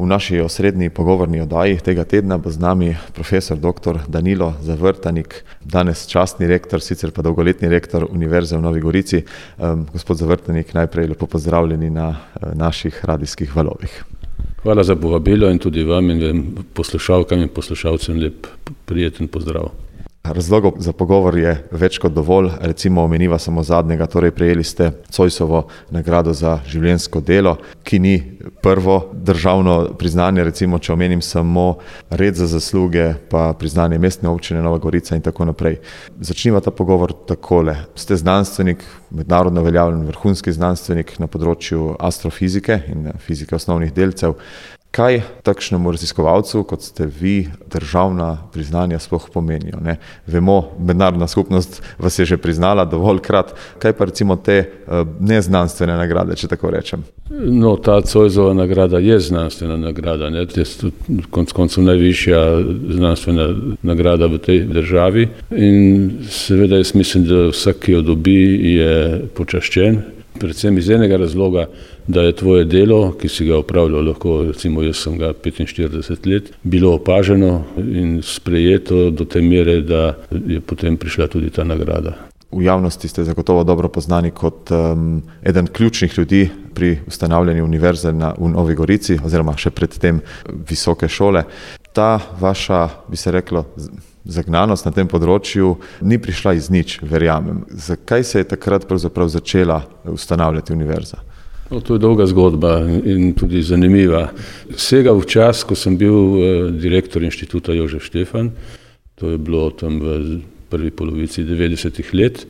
V naši osrednji pogovorni oddaji tega tedna bo z nami profesor dr. Danilo Zavrtanik, danes častni rektor, sicer pa dolgoletni rektor Univerze v Novi Gorici. Gospod Zavrtanik, najprej lepo pozdravljeni na naših radijskih valovih. Hvala za povabilo in tudi vam in poslušalkam in poslušalcem lep prijeten pozdrav. Razlogov za pogovor je več kot dovolj, recimo omeniva samo zadnjega, torej prejeli ste Zoisovo nagrado za življenjsko delo, ki ni prvo državno priznanje, recimo če omenim samo red za zasluge, pa priznanje Mestne občine Nova Gorica in tako naprej. Začniva ta pogovor takole. Ste znanstvenik, mednarodno veljavljen vrhunski znanstvenik na področju astrofizike in fizike osnovnih delcev. Kaj takšnemu raziskovalcu, kot ste vi, državna priznanja sploh pomenijo? Vemo, mednarodna skupnost vas je že priznala dovoljkrat. Kaj pa recimo te neznanstvene nagrade, če tako rečem? No, ta Zoisova nagrada je znanstvena nagrada. To je konec koncev najvišja znanstvena nagrada v tej državi. In seveda jaz mislim, da vsak, ki jo dobi, je počaščen. Predvsem iz enega razloga, da je tvoje delo, ki si ga opravljal, lahko recimo jaz sem ga 45 let, bilo opaženo in sprejeto do te mere, da je potem prišla tudi ta nagrada. V javnosti ste zagotovo dobro poznani kot eden ključnih ljudi pri ustanavljanju univerze v Novi Gorici oziroma še predtem visoke šole. Ta vaša, bi se reklo, zagnanost na tem področju ni prišla iz nič, verjamem. Zakaj se je takrat pravzaprav začela ustanavljati univerza? To je dolga zgodba in tudi zanimiva. Sega v čas, ko sem bil direktor inštituta Jožef Štefan, to je bilo tam v prvi polovici 90-ih let,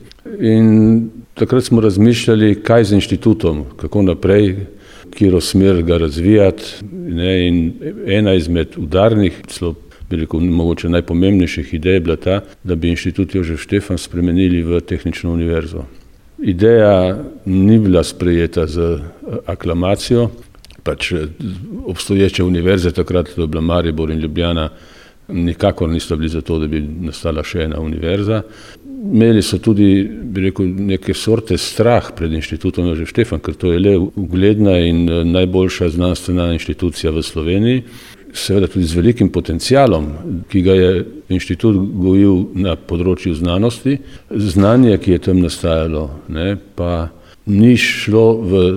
in takrat smo razmišljali, kaj z inštitutom, kako naprej, katero smer ga razvijati, in ena izmed udarnih, mogoče najpomembnejših idej je bila ta, da bi inštitut Jožef Štefan spremenili v tehnično univerzo. Ideja ni bila sprejeta z aklamacijo, pač obstoječe univerze, takrat to je bila Maribor in Ljubljana, nikakor nista bili za to, da bi nastala še ena univerza. Imeli so tudi, bi rekel, neke sorte strah pred inštitutom Jožef Štefan, ker to je le ugledna in najboljša znanstvena inštitucija v Sloveniji, seveda tudi z velikim potencialom, ki ga je inštitut gojil na področju znanosti. Znanje, ki je tam nastajalo, pa ni šlo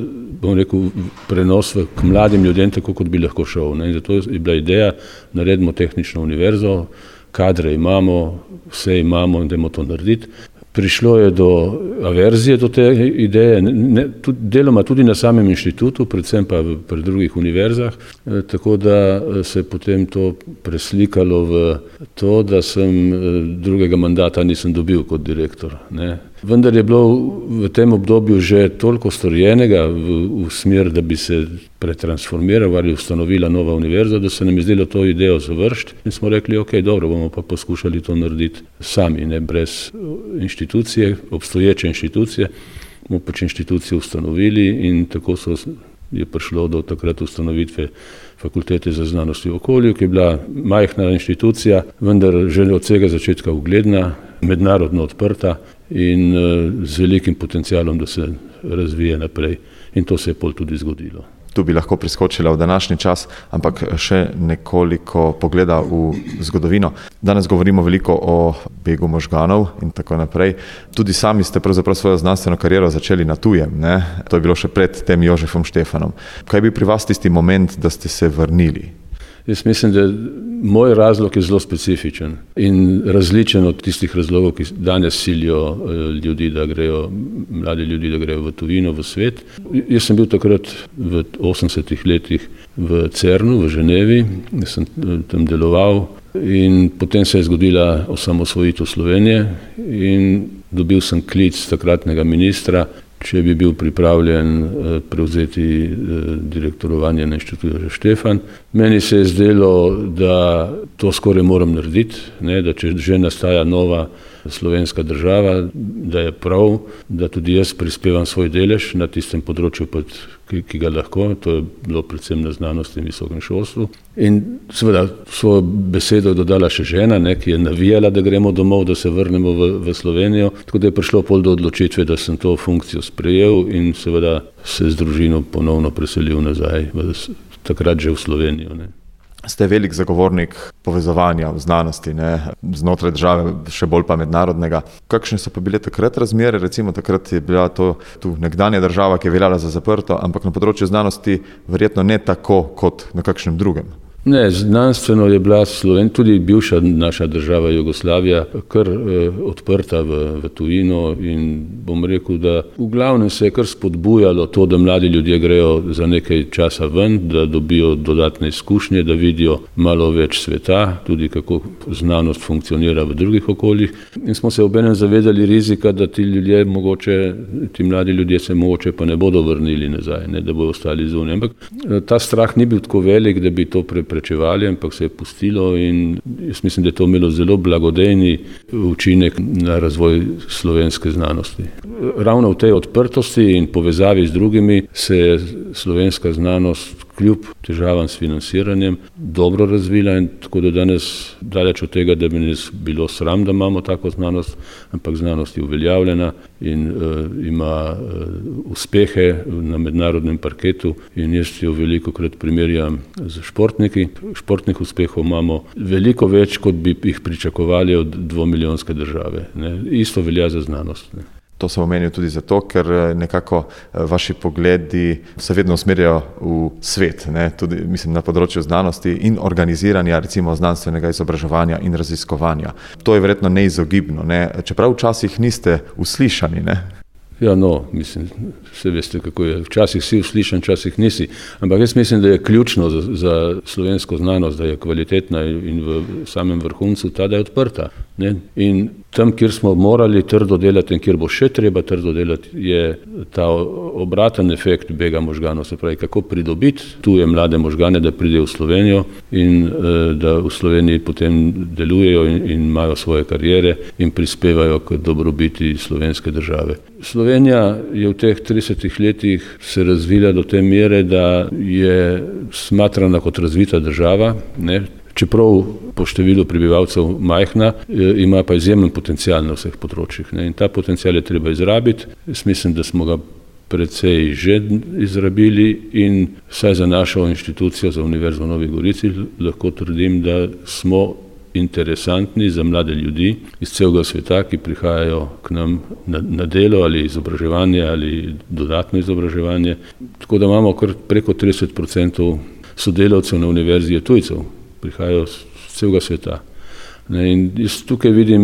v prenos k mladim ljudem, tako kot bi lahko šel. In zato je bila ideja, naredimo tehnično univerzo, kadre imamo, vse imamo in dajmo to narediti. Prišlo je do averzije do te ideje, deloma tudi na samem inštitutu, predvsem pa pri drugih univerzah, tako da se je potem to preslikalo v to, da sem drugega mandata nisem dobil kot direktor. Vendar je bilo v tem obdobju že toliko storjenega v smer, da bi se pretransformirala ali ustanovila nova univerza, da se nam je zdelo to idejo završiti in smo rekli, ok, dobro, bomo pa poskušali to narediti sami, brez inštitucije, obstoječe inštitucije, bomo pač inštitucijo ustanovili in tako je prišlo do takrat ustanovitve Fakultete za znanost v okolju, ki je bila majhna inštitucija, vendar že od vsega začetka ugledna, mednarodno odprta in z velikim potencialom, da se razvije naprej. In to se je pol tudi zgodilo. Tu bi lahko priskočila v današnji čas, ampak še nekoliko pogleda v zgodovino. Danes govorimo veliko o begu možganov in tako naprej. Tudi sami ste pravzaprav svojo znanstveno kariero začeli na tujem, To je bilo še pred tem Jožefom Štefanom. Kaj bi pri vas tisti moment, da ste se vrnili? Jaz mislim, da moj razlog je zelo specifičen in različen od tistih razlogov, ki danes silijo ljudi, mladi ljudi, da grejo v tujino, v svet. Jaz sem bil takrat v 80-ih letih v CERN-u, v Ženevi, sem tam deloval in potem se je zgodila osamosvojitev Slovenije in dobil sem klic takratnega ministra, če bi bil pripravljen prevzeti direktorovanje na inštitutu Jožef Štefan. Meni se je zdelo, da to skoraj moram narediti, da če že nastaja nova slovenska država, da je prav, da tudi jaz prispevam svoj delež na tistem področju, ki ga lahko, to je bilo predvsem na znanosti in visokem šolstvu. In seveda svojo besedo je dodala še žena, ki je navijala, da gremo domov, da se vrnemo v Slovenijo, tako da je prišlo pol do odločitve, da sem to funkcijo sprejel in seveda se z družino ponovno preselil nazaj v takrat že v Slovenijo. Ne. Ste velik zagovornik povezovanja v znanosti, ne, znotraj države, še bolj pa mednarodnega. Kakšne so pa bile takrat razmere? Recimo takrat je bila to tu nekdanja država, ki je veljala za zaprto, ampak na področju znanosti verjetno ne tako kot na kakšnem drugem. Ne, znanstveno je bila Slovenija, tudi bivša naša država Jugoslavija, kar odprta v tujino in bom rekel, da v glavnem se je kar spodbujalo to, da mladi ljudje grejo za nekaj časa ven, da dobijo dodatne izkušnje, da vidijo malo več sveta, tudi kako znanost funkcionira v drugih okoljih. In smo se obenem zavedali rizika, da ti mladi ljudje se mogoče pa ne bodo vrnili nazaj, ne, da bodo ostali zunaj. Ampak ta strah ni bil tako velik, da bi to preprečevali, ampak se je pustilo in jaz mislim, da je to imelo zelo blagodejni učinek na razvoj slovenske znanosti. Ravno v tej odprtosti in povezavi z drugimi se je slovenska znanost kljub težavam s financiranjem dobro razvila in tako da danes daleč od tega, da bi nas bilo sram, da imamo tako znanost, ampak znanost je uveljavljena in ima uspehe na mednarodnem parketu in jaz jo velikokrat primerjam z športniki. Športnih uspehov imamo veliko več, kot bi jih pričakovali od 2-milijonske države. Ne. Isto velja za znanost. Ne. To sem omenil tudi zato, ker nekako vaši pogledi se vedno usmerjajo v svet, ne? Tudi mislim na področju znanosti in organiziranja recimo znanstvenega izobraževanja in raziskovanja. To je verjetno neizogibno, ne? Čeprav včasih niste uslišani, ne? Ja, no, mislim, vse veste, kako je. Včasih si uslišan, včasih nisi. Ampak jaz mislim, da je ključno za slovensko znanost, da je kvalitetna in v samem vrhuncu ta, da je odprta. Ne? In tam, kjer smo morali trdo delati in kjer bo še treba trdo delati, je ta obraten efekt bega možganov, se pravi, kako pridobiti tuje mlade možgane, da pridejo v Slovenijo in da v Sloveniji potem delujejo in imajo svoje kariere in prispevajo k dobrobiti slovenske države. Slovenija je v teh 30 letih se razvila do te mere, da je smatrana kot razvita država, ne? Čeprav po številu prebivalcev majhna, ima pa izjemen potencial na vseh področjih. Ne? In ta potencial je treba izrabiti. Jaz mislim, da smo ga precej že izrabili in vsaj za našo inštitucijo, za Univerzo v Novi Gorici, lahko trdim, da smo interesantni za mlade ljudi iz celega sveta, ki prihajajo k nam na delo ali izobraževanje ali dodatno izobraževanje. Tako da imamo kar preko 30% sodelavcev na univerzi je tujcev, prihajajo z celega sveta. Ne, in jaz tukaj vidim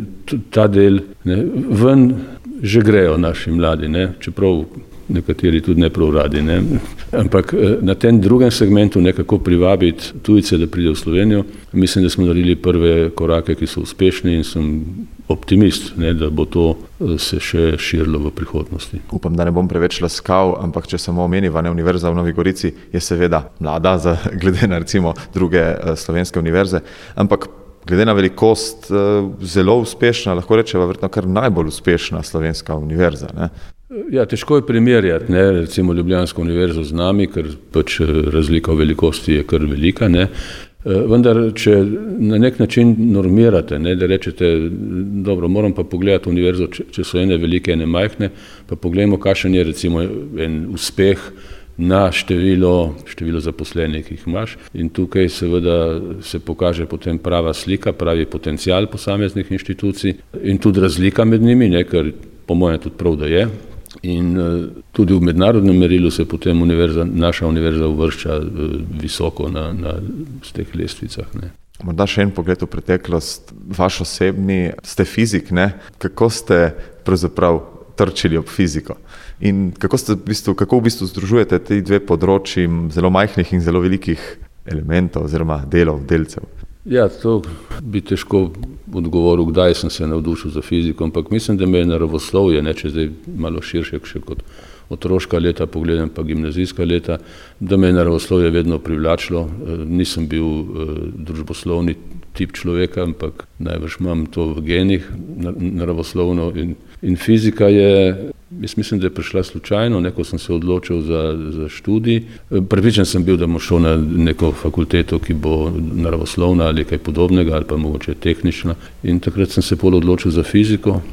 ta del, ne, ven že grejo naši mladi, ne, čeprav nekateri tudi ne prav radi, ne. Ampak na tem drugem segmentu nekako privabiti tujce, da pridejo v Slovenijo, mislim, da smo naredili prve korake, ki so uspešni in sem optimist, ne, da bo to se še širilo v prihodnosti. Upam, da ne bom preveč laskav, ampak če samo omeniva, ne, Univerza v Novi Gorici je seveda mlada, glede na recimo druge slovenske univerze, ampak glede na velikost zelo uspešna, lahko rečeva verjetno kar najbolj uspešna slovenska univerza, ne? Ja, težko je primerjati, ne, recimo Ljubljansko univerzo z nami, ker pač razlika v velikosti je kar velika, ne. Vendar, če na nek način normirate, ne, da rečete, dobro, moram pa pogledati univerzo, če so ene velike, ene majhne, pa pogledamo, kakšen je recimo en uspeh na število zaposlenih, ki jih imaš. In tukaj seveda se pokaže potem prava slika, pravi potencial posameznih inštitucij in tudi razlika med njimi, ne, ker po mojem tudi prav, da je. In tudi v mednarodnem merilu se potem naša univerza uvršča visoko na teh lestvicah. Ne. Morda še en pogled v preteklost, vaš osebni, ste fizik, ne? Kako ste pravzaprav trčili ob fiziko? In kako v bistvu združujete te dve področji zelo majhnih in zelo velikih elementov oziroma delcev? Ja, to bi težko odgovoril, kdaj sem se navdušil za fiziko, ampak mislim, da me je naravoslovje, ne, če zdaj malo širše še kot otroška leta pogledam, pa gimnazijska leta, da me je naravoslovje vedno privlačilo. Nisem bil družboslovni tip človeka, ampak najbrž imam to v genih naravoslovno in fizika je, jaz mislim, da je prišla slučajno, ko sem se odločil za študij. Prepričan sem bil, da bom šel na neko fakulteto, ki bo naravoslovna ali kaj podobnega, ali pa mogoče tehnična. In takrat sem se odločil za fiziko.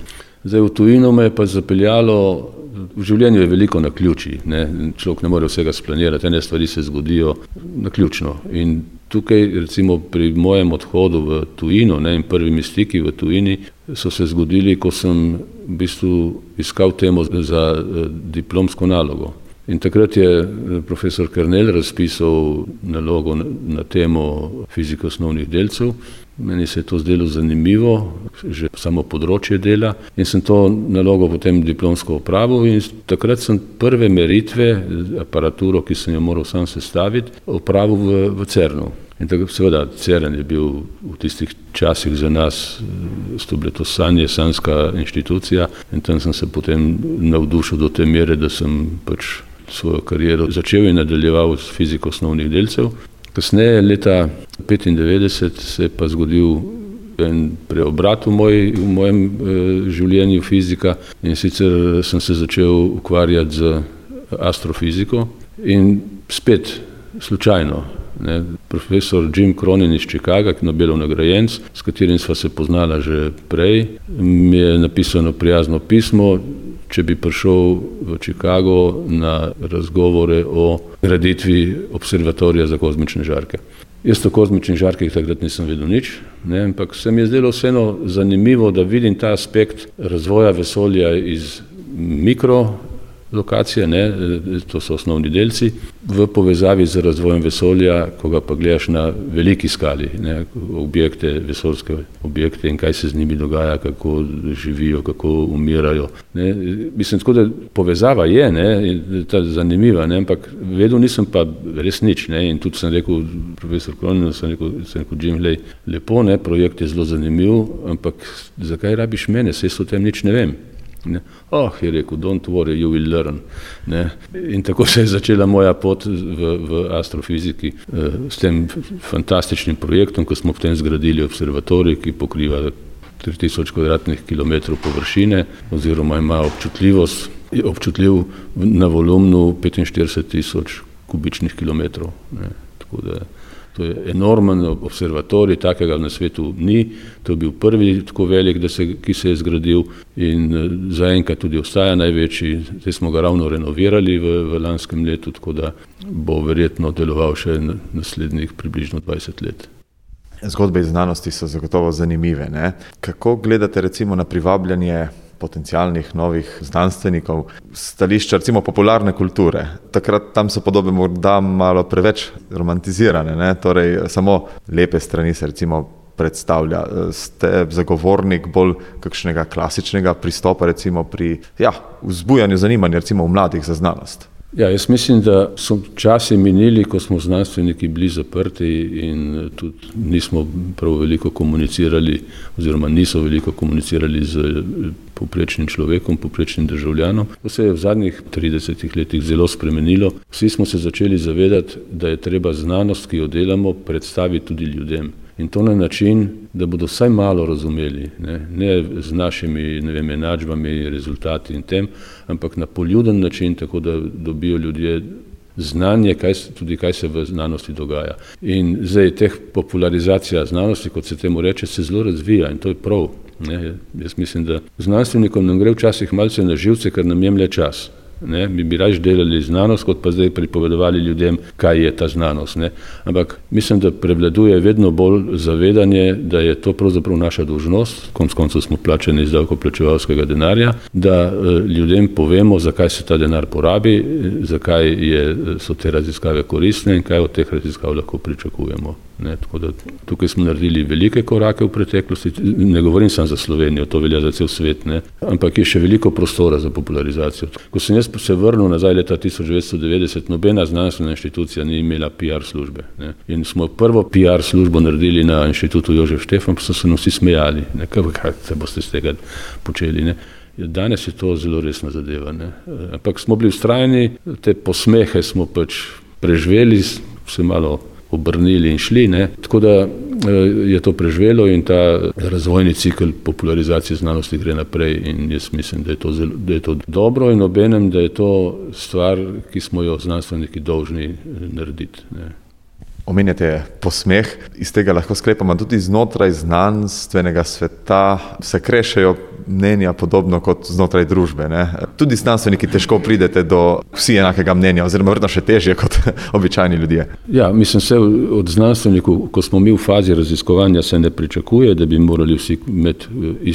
Zdaj, v tujino me je pa zapeljalo, v življenju je veliko naključij, ne? Človek ne more vsega splanirati, ene stvari se zgodijo naključno. In tukaj, recimo pri mojem odhodu v tujino, ne, in prvimi stiki v tujini so se zgodili, ko sem v bistvu iskal temo za diplomsko nalogo. In takrat je profesor Kernel razpisal nalogo na temo fizike osnovnih delcev. Meni se je to zdelo zanimivo, že samo področje dela, in sem to nalogo potem diplomsko opravil in takrat sem prve meritve, aparaturo, ki sem jo moral sam sestaviti, opravil v CERN-u. In tako, seveda, CERN je bil v tistih časih za nas, to bile to sanjska inštitucija, in tam sem se potem navdušil do te mere, da sem pač svojo kariero začel in nadaljeval s fiziko osnovnih delcev. Kasneje, leta 1995, se je pa zgodil en preobrat v mojem življenju fizika, in sicer sem se začel ukvarjati z astrofiziko in spet slučajno. Ne, profesor Jim Cronin iz Chicaga, Nobelov nagrajenec, s katerim sva se poznala že prej, mi je napisano prijazno pismo, če bi prišel v Chicago na razgovore o graditvi observatorija za kozmične žarke. Jaz o kozmičnih žarkih takrat nisem vedel nič, ne, ampak se mi je zdelo vseeno zanimivo, da vidim ta aspekt razvoja vesolja iz mikrolokacije, ne, to so osnovni delci, v povezavi z razvojem vesolja, ko ga pa gledaš na veliki skali, ne, objekte, vesoljske objekte in kaj se z njimi dogaja, kako živijo, kako umirajo. Ne. Mislim, tako da povezava je, ne, ta zanimiva, ne, ampak vedel nisem pa res nič. Ne, in tudi sem rekel, profesor Cronin, sem rekel Jim, lepo, ne, projekt je zelo zanimiv, ampak zakaj rabiš mene, saj o tem nič ne vem. Ne. Je rekel, don't worry, you will learn. Ne. In tako se je začela moja pot v astrofiziki s tem fantastičnim projektom, ko smo potem zgradili observatorij, ki pokriva 3000 kvadratnih kilometrov površine oziroma ima občutljiv na volumnu 45.000 kubičnih kilometrov. Ne. Tako da to je enormen observatorij, takega na svetu ni, to je bil prvi tako velik, ki se je zgradil in zaenkrat tudi ostaja največji. Zdaj smo ga ravno renovirali v lanskem letu, tako da bo verjetno deloval še naslednjih približno 20 let. Zgodbe iz znanosti so zagotovo zanimive, ne? Kako gledate recimo na privabljanje potencialnih novih znanstvenikov, stališča recimo popularne kulture? Takrat tam so podobe morda malo preveč romantizirane, ne? Torej samo lepe strani se recimo predstavlja. Ste zagovornik bolj kakšnega klasičnega pristopa recimo pri vzbujanju zanimanja recimo v mladih za znanost? Ja, jaz mislim, da so časi minili, ko smo znanstveniki bili zaprti in tudi nismo prav veliko komunicirali oziroma niso veliko komunicirali z povprečnim človekom, povprečnim državljanom. To se je v zadnjih 30 letih zelo spremenilo. Vsi smo se začeli zavedati, da je treba znanost, ki jo delamo, predstaviti tudi ljudem. In to na način, da bodo vsaj malo razumeli, ne z našimi enačbami, rezultati in tem, ampak na poljuden način, tako da dobijo ljudje znanje, kaj se v znanosti dogaja. In zdaj teh popularizacija znanosti, kot se temu reče, se zelo razvija in to je prav. Ne. Jaz mislim, da znanstvenikom nam gre včasih malce na živce, ker nam jemlje čas. Ne, bi raje delali znanost, kot pa zdaj pripovedovali ljudem, kaj je ta znanost. Ne. Ampak mislim, da prevladuje vedno bolj zavedanje, da je to pravzaprav naša dolžnost, konec koncev smo plačani iz davkoplačevalskega denarja, da ljudem povemo, zakaj se ta denar porabi, zakaj so te raziskave koristne in kaj od teh raziskav lahko pričakujemo. Ne, tako da tukaj smo naredili velike korake v preteklosti, ne govorim samo za Slovenijo, to velja za cel svet, ne, ampak je še veliko prostora za popularizacijo. Ko sem jaz se vrnil nazaj leta 1990, nobena znanstvena inštitucija ni imela PR službe. Ne, in smo prvo PR službo naredili na inštitutu Jožef Štefan, pa so se vsi smejali, ne, kaj se boste z tega počeli. Ne. Danes je to zelo resna zadeva. Ne. Ampak smo bili vztrajni, te posmehe smo pač preživeli, se malo obrnili in šli, ne. Tako da je to preživelo in ta razvojni cikl popularizacije znanosti gre naprej in jaz mislim, da je to dobro in obenem, da je to stvar, ki smo jo znanstveniki dolžni narediti. Ne. Omenjate posmeh, iz tega lahko sklepamo tudi znotraj znanstvenega sveta se krešejo mnenja podobno kot znotraj družbe, ne? Tudi znanstveniki težko pridete do vsi enakega mnenja, oziroma verjetno še težje kot običajni ljudje. Ja, mislim se od znanstvenikov, ko smo mi v fazi raziskovanja, se ne pričakuje, da bi morali vsi imeti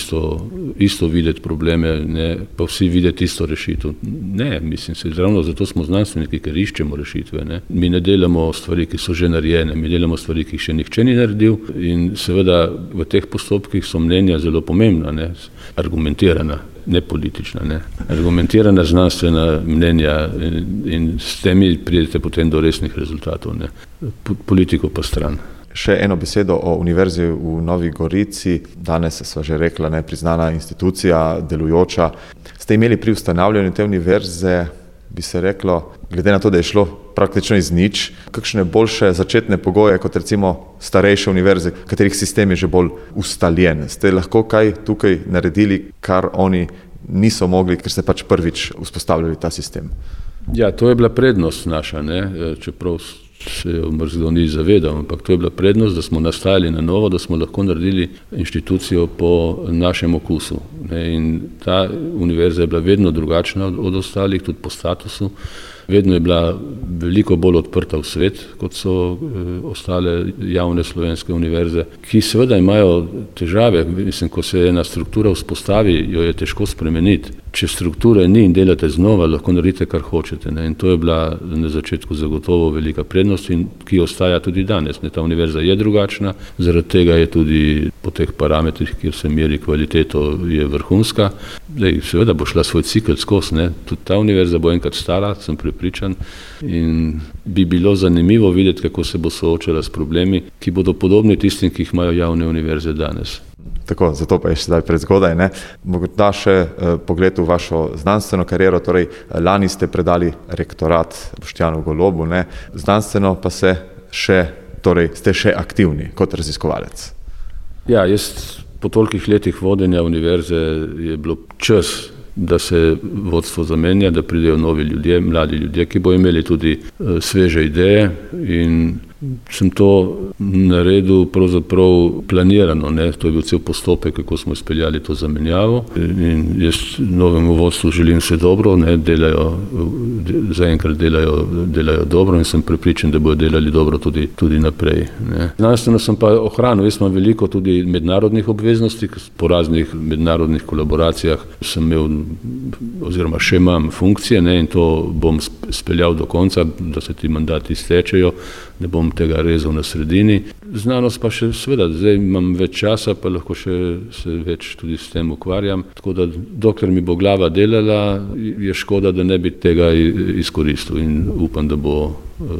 isto videti probleme, ne, pa vsi videti isto rešitev. Ne, mislim se, ravno zato smo znanstveniki, ker iščemo rešitve. Ne. Mi ne delamo stvari, ki so že narejene, mi delamo stvari, ki jih še nihče ni naredil, in seveda v teh postopkih so mnenja zelo pomembna, ne, argumentirana, ne politična, ne. Argumentirana znanstvena mnenja in s temi pridete potem do resnih rezultatov, ne. Politiko pa stran. Še eno besedo o Univerzi v Novi Gorici. Danes sva že rekla, ne, priznana institucija, delujoča. Ste imeli pri ustanavljanju te univerze, bi se reklo, glede na to, da je šlo praktično iz nič, kakšne boljše začetne pogoje kot recimo starejše univerze, katerih sistem je že bolj ustaljen? Ste lahko kaj tukaj naredili, kar oni niso mogli, ker ste pač prvič vzpostavljali ta sistem? Ja, to je bila prednost naša, ne, čeprav se jo marsikdo ni zavedal, ampak to je bila prednost, da smo nastajali na novo, da smo lahko naredili inštitucijo po našem okusu. Ne, in ta univerza je bila vedno drugačna od ostalih, tudi po statusu. Vedno je bila veliko bolj odprta v svet, kot so ostale javne slovenske univerze, ki seveda imajo težave. Mislim, ko se ena struktura vzpostavi, jo je težko spremeniti. Če strukture ni in delate znova, lahko naredite, kar hočete. Ne? In to je bila na začetku zagotovo velika prednost, in ki ostaja tudi danes. Ne? Ta univerza je drugačna, zaradi tega je tudi po teh parametrih, kjer se meri kvaliteto, je vrhunska. Seveda bo šla svoj cikl skozi, ne? Tudi ta univerza bo enkrat stara, sem prepričan, in bi bilo zanimivo videti, kako se bo soočala s problemi, ki bodo podobni tistim, ki jih imajo javne univerze danes. Tako, zato pa je sedaj prezgodaj, ne? Morda še pogled v vašo znanstveno kariero, torej lani ste predali rektorat Boštjanu Golobu, ne? Znanstveno pa ste še aktivni kot raziskovalec. Ja, jaz po tolikih letih vodenja univerze je bilo čas, da se vodstvo zamenja, da pridejo novi ljudje, mladi ljudje, ki bodo imeli tudi sveže ideje, in sem to naredil pravzaprav planirano, ne? To je bil cel postopek, kako smo izpeljali to zamenjavo, in jaz novemu vodstvu želim vse dobro, ne? Zaenkrat delajo dobro in sem prepričan, da bodo delali dobro tudi naprej. Ne? Znanstveno sem pa ohranil, jaz imam veliko tudi mednarodnih obveznosti, po raznih mednarodnih kolaboracijah sem imel oziroma še imam funkcije, ne? In to bom speljal do konca, da se ti mandati iztečejo, ne bom tega rezal na sredini. Znanost pa še seveda, zdaj imam več časa, pa lahko še se več tudi s tem ukvarjam, tako da dokler mi bo glava delala, je škoda, da ne bi tega izkoristil, in upam, da bo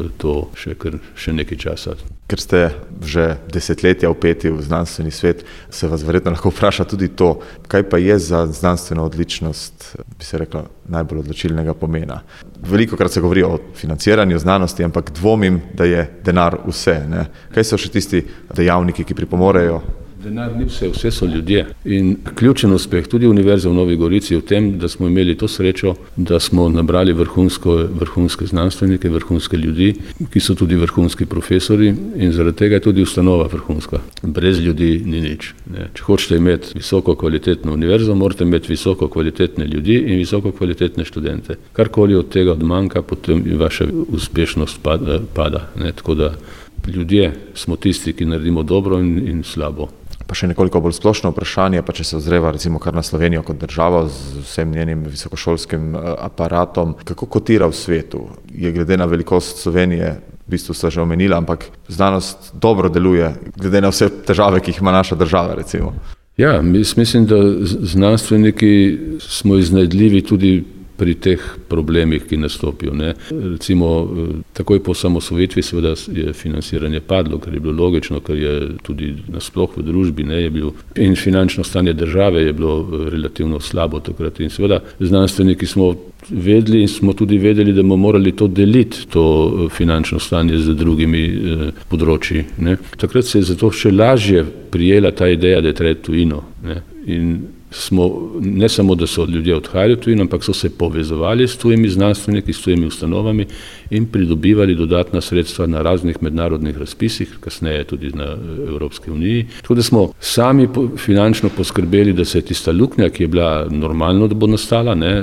to še nekaj časa. Ker ste že desetletja vpeti v znanstveni svet, se vas verjetno lahko vpraša tudi to, kaj pa je za znanstveno odličnost, bi se rekla, najbolj odločilnega pomena. Velikokrat se govori o financiranju znanosti, ampak dvomim, da je denar vse, ne? Kaj so še tisti dejavniki, ki pripomorejo? Denar ni vse so ljudje. In ključen uspeh tudi Univerze v Novi Gorici je v tem, da smo imeli to srečo, da smo nabrali vrhunske znanstvenike, vrhunske ljudi, ki so tudi vrhunski profesori, in zaradi tega je tudi ustanova vrhunska. Brez ljudi ni nič. Ne. Če hočete imeti visoko kvalitetno univerzo, morate imeti visoko kvalitetne ljudi in visoko kvalitetne študente. Karkoli od tega odmanjka, potem vaša uspešnost pada. Ne. Tako da ljudje smo tisti, ki naredimo dobro in slabo. Pa še nekoliko bolj splošno vprašanje, pa če se ozreva recimo kar na Slovenijo kot državo z vsem njenim visokošolskim aparatom, kako kotira v svetu? Je glede na velikost Slovenije, v bistvu ste že omenila, ampak znanost dobro deluje, glede na vse težave, ki jih ima naša država, recimo? Ja, mislim, da znanstveniki smo iznajdljivi tudi pri teh problemih, ki nastopijo. Ne. Recimo, takoj po osamosvojitvi seveda je financiranje padlo, kar je bilo logično, ker je tudi nasploh v družbi, ne, je bil, in finančno stanje države je bilo relativno slabo takrat. In seveda znanstveniki smo vedeli in smo tudi vedeli, da bomo morali to deliti, to finančno stanje z drugimi področji. Ne. Takrat se je zato še lažje prijela ta ideja, da je treba tujino. Ne. In ne samo, da so ljudje odhajali v tujino, ampak so se povezovali s tujimi znanstveniki, s tujimi ustanovami in pridobivali dodatna sredstva na raznih mednarodnih razpisih, kasneje tudi na Evropski uniji. Tako da smo sami finančno poskrbeli, da se je tista luknja, ki je bila normalno, da bo nastala, ne,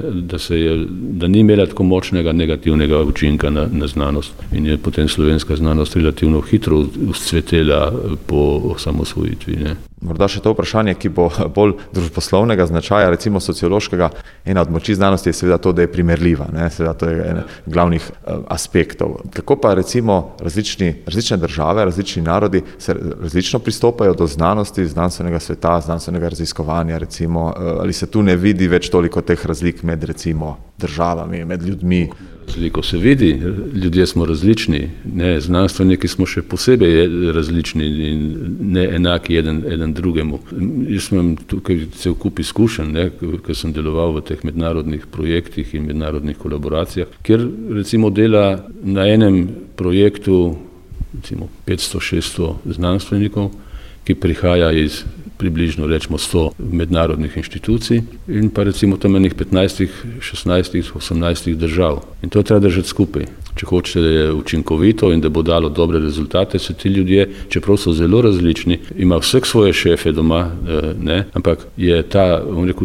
da ni imela tako močnega negativnega učinka na znanost. In je potem slovenska znanost relativno hitro vzcvetela po osamosvojitvi. Ne. Morda še to vprašanje, ki bo bolj družboslovnega značaja, recimo sociološkega. Ena od moči znanosti je seveda to, da je primerljiva, ne? Seveda to je eden glavnih aspektov. Kako pa recimo različne države, različni narodi se različno pristopajo do znanosti, znanstvenega sveta, znanstvenega raziskovanja, recimo, ali se tu ne vidi več toliko teh razlik med recimo državami, med ljudmi? Razliko se vidi, ljudje smo različni, ne, znanstveniki smo še posebej različni in ne enaki eden drugemu. Jaz imam tukaj cel kup izkušenj, ker sem deloval v teh mednarodnih projektih in mednarodnih kolaboracijah, kjer recimo dela na enem projektu recimo 500-600 znanstvenikov, ki prihaja iz približno rečemo 100 mednarodnih inštitucij in pa recimo tam enih 15, 16, 18 držav. In to treba držati skupaj. Če hočete, da je učinkovito in da bo dalo dobre rezultate, se ti ljudje, čeprav so zelo različni, ima vsak svoje šefe doma, ne, ampak je ta,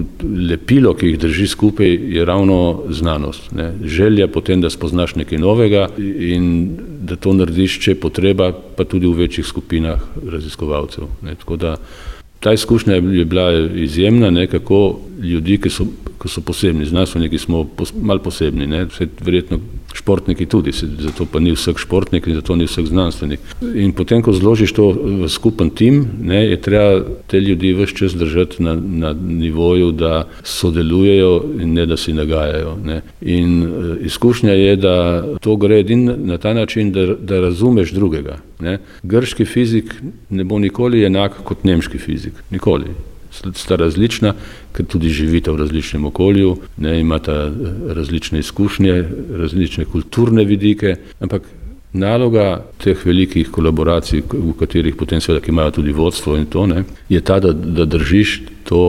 lepilo, ki jih drži skupaj, je ravno znanost. Ne. Želja potem, da spoznaš nekaj novega in da to narediš, če je potreba, pa tudi v večjih skupinah raziskovalcev. Ne. Tako da ta izkušnja je bila izjemna, ne, kako ljudi, ki so posebni, znanstveniki smo malo posebni, ne, verjetno športniki tudi, zato pa ni vsak športnik in zato ni vsak znanstvenik. In potem, ko zložiš to v skupen tim, ne, je treba te ljudi ves čas držati na nivoju, da sodelujejo in ne da si nagajajo. Ne. In izkušnja je, da to gre edino na ta način, da razumeš drugega. Ne. Grški fizik ne bo nikoli enak kot nemški fizik. Nikoli. Sta različna, ker tudi živita v različnem okolju, ne, imata različne izkušnje, različne kulturne vidike, ampak naloga teh velikih kolaboracij, v katerih potem seveda, ki imajo tudi vodstvo in to, ne, je ta, da držiš to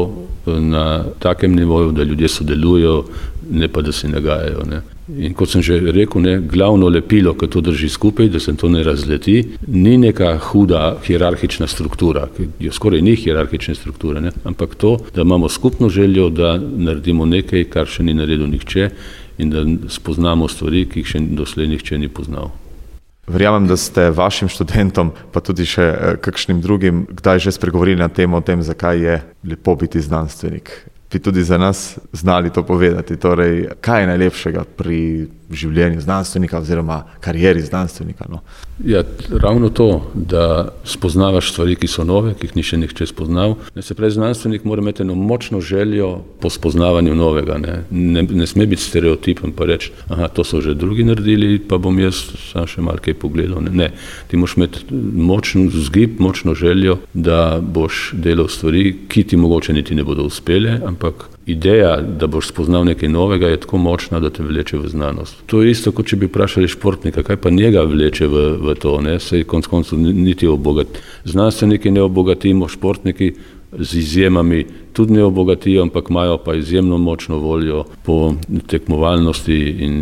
na takem nivoju, da ljudje sodelujo, ne pa da se nagajajo. Ne. In kot sem že rekel, ne, glavno lepilo, ki to drži skupaj, da se to ne razleti, ni neka huda hierarhična struktura, ki jo skoraj ni hierarhične strukture, ne, ampak to, da imamo skupno željo, da naredimo nekaj, kar še ni naredil nihče in da spoznamo stvari, ki jih še doslej nihče ni poznal. Verjamem, da ste vašim študentom, pa tudi še kakšnim drugim, kdaj že spregovorili na temo o tem, zakaj je lepo biti znanstvenik. Bi tudi za nas znali to povedati. Torej, kaj je najlepšega pri življenju znanstvenika oziroma karieri znanstvenika? No? Ja, ravno to, da spoznavaš stvari, ki so nove, ki jih ni še nihče spoznal. Se pravi, znanstvenik mora imeti eno močno željo po spoznavanju novega. Ne sme biti stereotipen pa reči, to so že drugi naredili, pa bom jaz sam še malo kaj pogledal. Ne, ti moraš imeti močen vzgib, močno željo, da boš delal stvari, ki ti mogoče niti ne bodo uspele, ampak ideja, da boš spoznal nekaj novega, je tako močna, da te vleče v znanost. To je isto, kot če bi vprašali športnika, kaj pa njega vleče v to, ne? Sej konec koncev niti znanstveniki ne obogatimo, športniki z izjemami tudi ne obogatijo, ampak imajo pa izjemno močno voljo po tekmovalnosti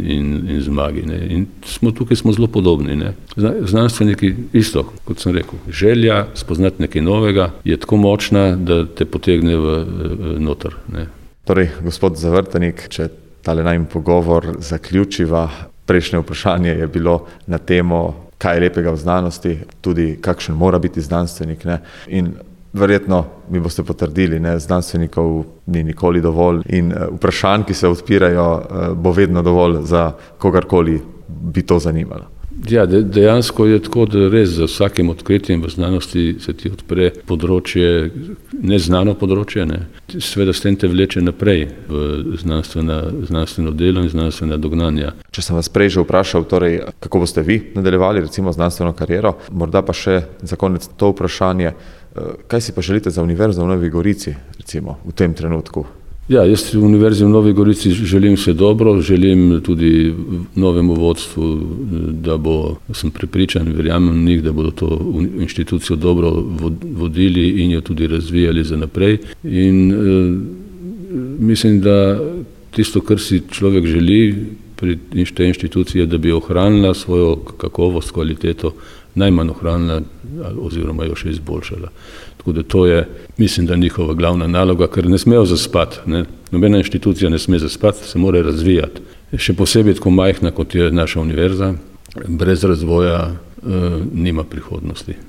in zmagi. Ne? In tukaj smo zelo podobni. Ne? Znanstveniki isto, kot sem rekel, želja spoznati nekaj novega je tako močna, da te potegne v noter. Ne? Torej, gospod Zavrtanik, če tale najm pogovor zaključiva, prejšnje vprašanje je bilo na temo, kaj je lepega v znanosti, tudi kakšen mora biti znanstvenik. Ne? In verjetno mi boste potrdili, ne, znanstvenikov ni nikoli dovolj in vprašanj, ki se odpirajo, bo vedno dovolj za kogarkoli bi to zanimalo. Ja, dejansko je tako, da res za vsakim odkritjem v znanosti se ti odpre področje, neznano področje, ne. Seveda s tem te vleče naprej v znanstveno delo in znanstvena dognanja. Če sem vas prej že vprašal, torej, kako boste vi nadaljevali recimo znanstveno kariero, morda pa še za konec to vprašanje, kaj si pa želite za Univerzo v Novi Gorici, recimo, v tem trenutku? Ja, jaz v Univerzi v Novi Gorici želim vse dobro, želim tudi novemu vodstvu, da bo, sem prepričan, verjamem v njih, da bodo to inštitucijo dobro vodili in jo tudi razvijali za naprej. In mislim, da tisto, kar si človek želi pri tej inštituciji, da bi ohranila svojo kakovost, kvaliteto, najmanj ohranila oziroma jo še izboljšala. Tako da to je, mislim, da njihova glavna naloga, ker ne smejo zaspati. Nobena inštitucija ne sme zaspati, se mora razvijati. Še posebej tako majhna, kot je naša univerza, brez razvoja nima prihodnosti.